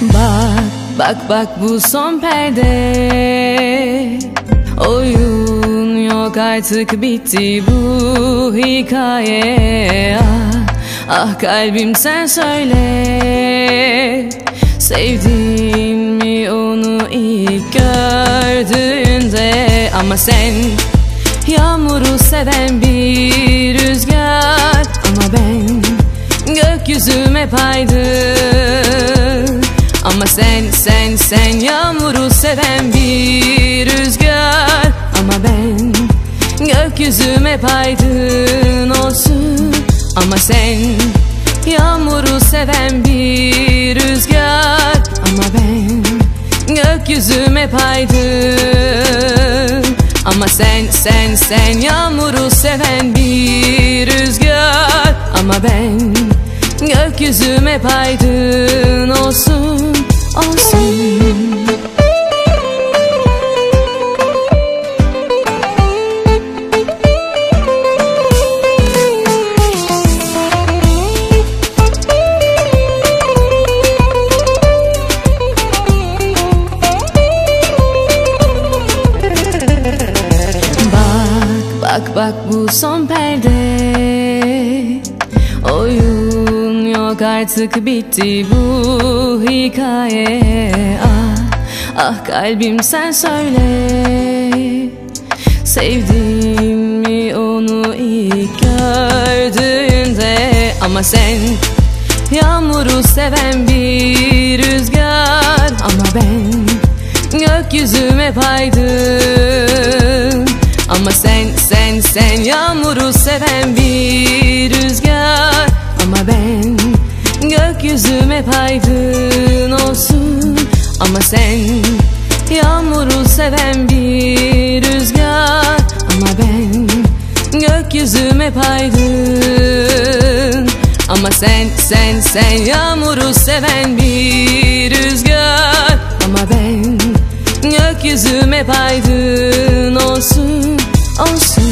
Bak, bak, bak bu son perde. Oyun yok artık, bitti bu hikaye. Ah kalbim sen söyle, sevdin mi onu ilk gördüğünde? Ama sen yağmuru seven bir rüzgar, ama ben gökyüzüm hep aydın. Ama sen yağmuru seven bir rüzgar, ama ben gökyüzüm hep aydın olsun. Ama sen yağmuru seven bir rüzgar, ama ben gökyüzüm hep aydın. Ama sen yağmuru seven bir rüzgar, ama ben gökyüzüm hep aydın olsun, olsun. Bak, bak bu son perde. Oyun yok artık, bitti bu hikaye. Ah kalbim sen söyle, sevdin mi onu ilk gördüğünde? Ama sen yağmuru seven bir rüzgar, ama ben gökyüzüm hep aydın. Ama sen yağmuru seven bir rüzgar, ama ben gökyüzüm hep aydın olsun. Ama sen yağmuru seven bir rüzgar, ama ben gökyüzüm hep aydın. Ama sen yağmuru seven bir rüzgar, ama ben gökyüzüm hep aydın olsun, olsun.